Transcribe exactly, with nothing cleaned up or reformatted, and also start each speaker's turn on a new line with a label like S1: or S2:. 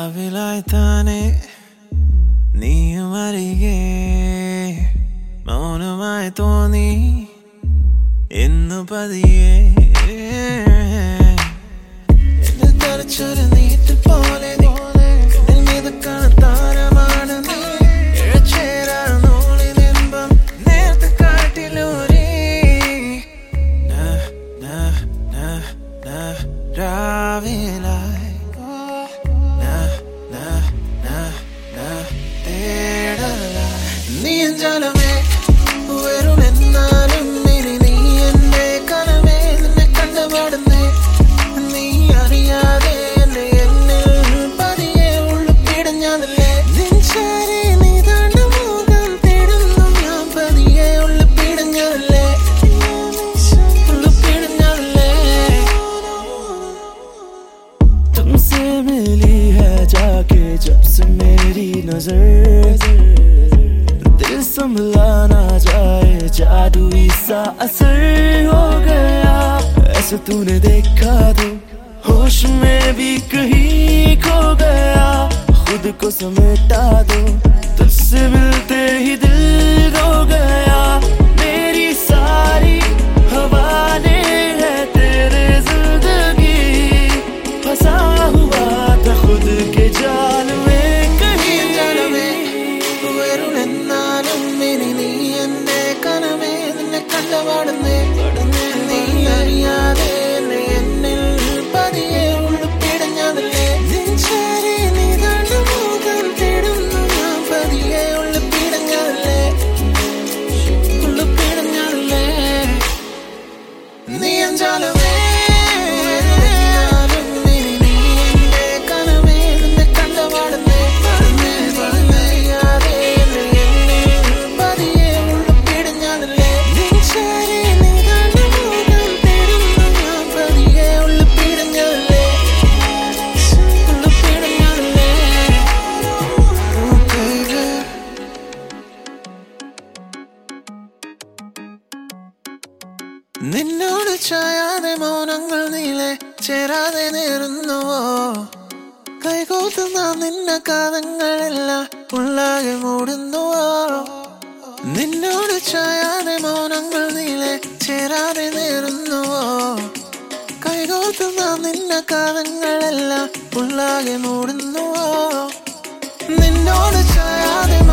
S1: രാവിലായി താനെ നീയും അരികെ മൗനമായി തോന്നി ഇന്നു പതിയെ എന്നെ തറച്ചൊരു നീറ്റിൽ പോലെ കണ്ണിൽ മിതക്കാണ് താരമാണ് നീ ഇഴച്ചേരാനോളി നിമ്പം നേരത്തെ കാട്ടിലൂരി രാവിലായി നീ ജലമേ ഉയരുമെന്നാലും ഇനി നീ എന്റെ കനമേ നിന്നെ കണ്ടുപാടുന്നേ നീ അറിയാതെ എന്നെ എന്നിൽ പതിയെ ഉള്ളു പിടഞ്ഞതല്ലേ നിൻചാരി നീ താണ്ട മോഹം തേടുന്നു ഞാൻ പതിയെ ഉള്ളു പിടഞ്ഞതല്ലേ ഉള്ളു പിടഞ്ഞതല്ലേ तुमसे मिली है जाके जब से मेरी नजर दिल संभला ना जाए जादू सा असर हो गया ऐसे तूने देखा तो होश में भी कहीं खो गया खुद को समेटा दो तुझसे मिलते ही दिल रो गया मेरी सारी हवाने है तेरे जिंदगी फंसा हुआ था खुद के जाल में കണ്ടുപാടുന്നേ നീ അറിയാതെ എന്നെ എന്നിൽ പതിയെ ഉള്ളു പിടഞ്ഞതല്ലേ നിൻചാരി നീ താണ്ട മോഹം തേടുന്നു ഞാൻ പതിയെ ഉള്ളു പിടഞ്ഞതല്ലേ ഉള്ളു പിടഞ്ഞതല്ലേ നീ അഞ്ചാലമേ നിന്നോട് ചായാതെ മൗനങ്ങൾ നീളെ ചേരാതെ നേരുന്നുവോ കൈകോത്ത് നാം നിന്ന കാലങ്ങളെല്ലാം ഉള്ളാകെ മൂടുന്നുവോ നിന്നോട് ചായാതെ മൗനങ്ങൾ നീളെ ചേരാതെ നേരുന്നുവോ കൈകോത്ത് നാം നിന്ന കാലങ്ങളെല്ലാം ഉള്ളാകെ മൂടുന്നുവോ നിന്നോട് ചായാതെ